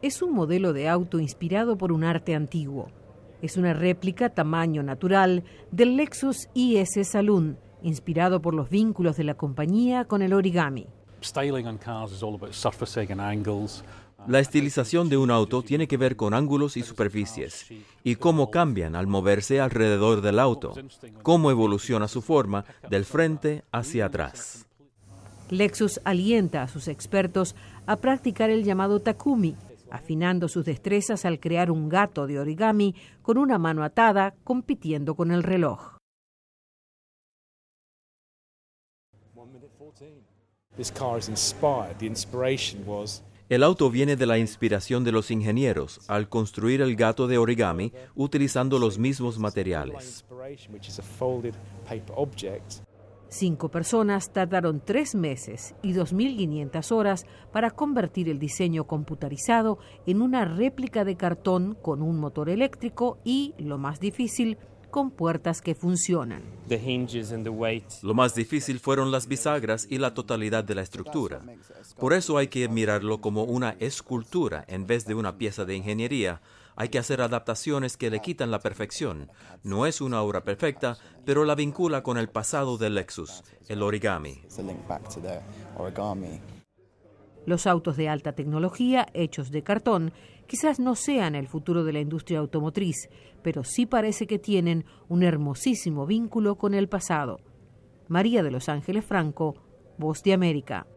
Es un modelo de auto inspirado por un arte antiguo. Es una réplica tamaño natural del Lexus IS Saloon, inspirado por los vínculos de la compañía con el origami. La estilización de un auto tiene que ver con ángulos y superficies, y cómo cambian al moverse alrededor del auto, cómo evoluciona su forma del frente hacia atrás. Lexus alienta a sus expertos a practicar el llamado Takumi, afinando sus destrezas al crear un gato de origami con una mano atada, compitiendo con el reloj. El auto viene de la inspiración de los ingenieros al construir el gato de origami utilizando los mismos materiales. 5 personas tardaron 3 meses y 2.500 horas para convertir el diseño computarizado en una réplica de cartón con un motor eléctrico y, lo más difícil, con puertas que funcionan. Lo más difícil fueron las bisagras y la totalidad de la estructura. Por eso hay que mirarlo como una escultura en vez de una pieza de ingeniería. Hay que hacer adaptaciones que le quitan la perfección. No es una obra perfecta, pero la vincula con el pasado del Lexus, el origami. Los autos de alta tecnología, hechos de cartón, quizás no sean el futuro de la industria automotriz, pero sí parece que tienen un hermosísimo vínculo con el pasado. María de Los Ángeles Franco, Voz de América.